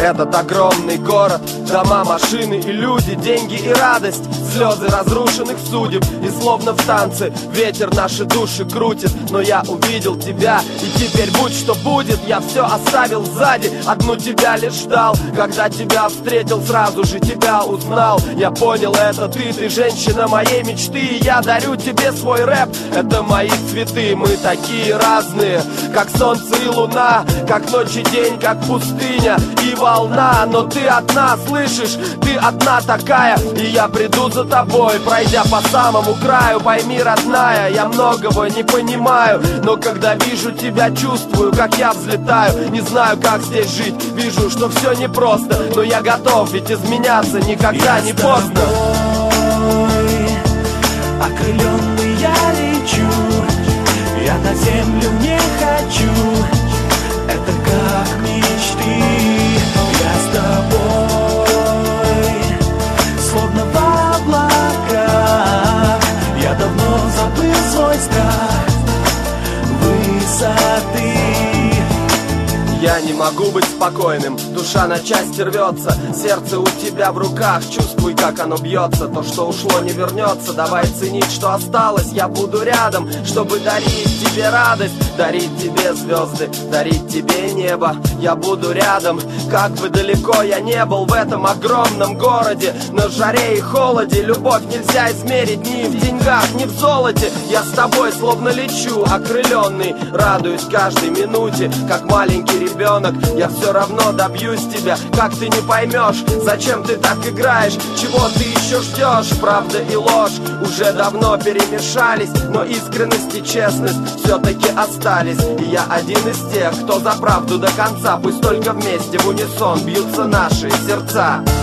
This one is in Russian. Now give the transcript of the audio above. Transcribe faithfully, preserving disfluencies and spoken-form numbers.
Этот огромный город, дома, машины и люди, деньги и радость, слезы разрушенных судеб. И словно в танце ветер наши души крутит. Но я увидел тебя, и теперь будь что будет, я все оставил сзади, одну тебя лишь ждал. Когда тебя встретил, сразу же тебя узнал. Я понял, это ты, ты женщина моей мечты. И я дарю тебе свой рэп, это мои цветы. Мы такие разные, как солнце и луна, как ночь и день, как пустыня и волна. Но ты одна, слышишь, ты одна такая. И я приду за тобой, пройдя по самому краю. Пойми, родная, я многого не понимаю, но когда вижу тебя, чувствую, как я взлетаю. Не знаю, как здесь жить, вижу, что все непросто, но я готов, ведь изменяться никогда не поздно. Окрыленный я лечу, я на землю не хочу. Это как мечты, я с тобой, словно в облаках. Я давно забыл свой страх высоты. Я не могу быть спокойным, душа на части рвется, сердце у тебя в руках, чувствуй, как оно бьется. То, что ушло, не вернется, давай ценить, что осталось. Я буду рядом, чтобы дарить тебе радость, дарить тебе звезды, дарить тебе небо. Я буду рядом, как бы далеко я не был в этом огромном городе. На жаре и холоде любовь нельзя измерить ни в деньгах, ни в золоте. Я с тобой словно лечу, окрыленный, радуюсь каждой минуте, как маленький ребенок. Я все равно добьюсь тебя, как ты не поймешь, зачем ты так играешь, чего ты еще ждешь. Правда и ложь уже давно перемешались, но искренность и честность все-таки остались. И я один из тех, кто за правду до конца. Пусть только вместе в унисон бьются наши сердца.